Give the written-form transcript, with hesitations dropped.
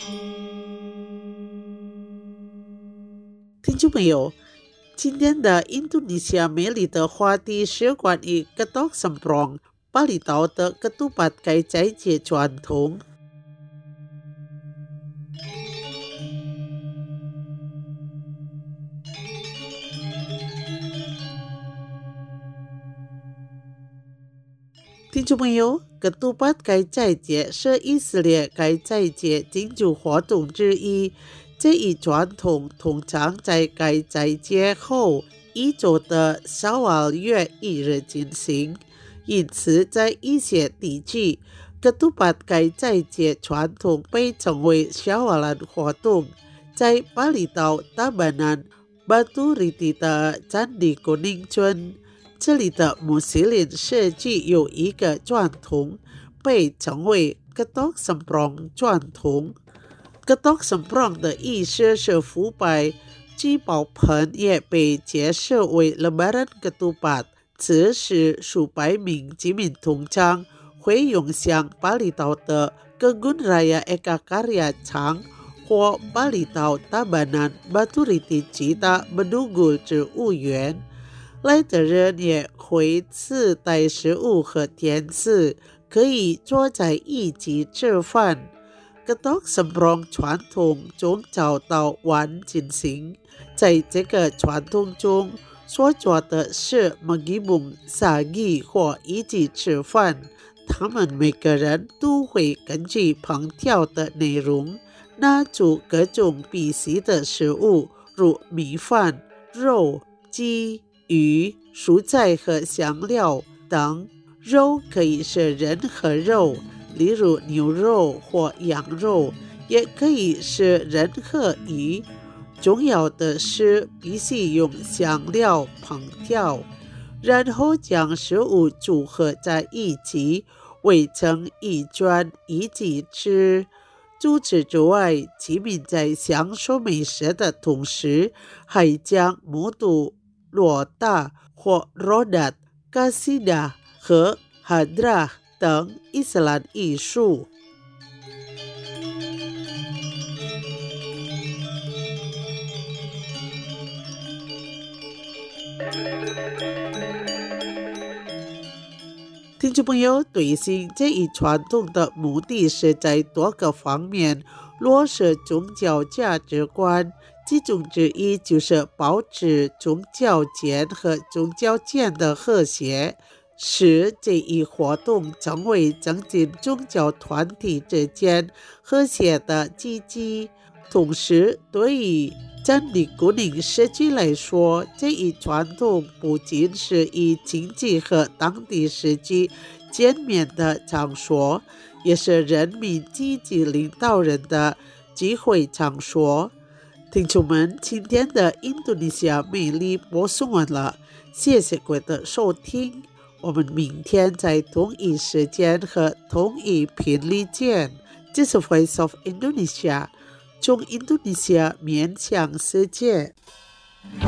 听众朋友，今天的印度尼西亚美丽的话题是关于 Getok Semprong 巴厘岛的个杜巴该斋节传统。听众朋友，个杜巴该斋节是以色列该斋节庆祝活动之一。这一传统通常在该斋节后一周的小瓦月1日进行，因此在一些地区，个杜巴该斋节传统被称为小瓦兰活动。在巴厘岛大班南巴杜里蒂的占地古宁村，这里的穆斯林社区有一个传统，被称为 Getok Semprong 传统。Getok Semprong 的意思是腐败，聚宝盆也被解释为 Lebaran Ketupat， 此时数百名居民通常会涌向巴厘岛的 Kebun Raya Eka Karya场或巴厘岛大班南巴杜里蒂吉的Bedugul植物园。来的人也会自带食物和甜食，可以坐在一起吃饭。Getok Semprong 传统从早到晚进行，在这个传统中所做的是 magibong sagi 或一起吃饭，他们每个人都会根据烹调的内容拿出各种必须的食物，如米饭、肉、鸡、鱼、蔬菜和香料等。肉可以是人和肉，例如牛肉或羊肉，也可以是人和鱼。重要的是必须用香料烹调，然后将食物组合在一起，围成一圈一起吃。除此之外，居民在享受美食的同时，还将木度、罗达或罗达、卡西达和哈德拉等伊斯兰艺术。听众朋友，推行这一传统的目的是在多个方面落实宗教价值观，其中之一就是保持宗教间和宗教间的和谐，使这一活动成为增进宗教团体之间和谐的契机。同时，对于占地古宁社区来说，这一传统不仅是以经济和当地社区见面的场所，也是人民积极领导人的聚会场所。听众们，今天的印度尼西亚美丽播送完了，谢谢各位的收听，我们明天在同一时间和同一频率见。这是 Voice of Indonesia， 从印度尼西亚面向世界。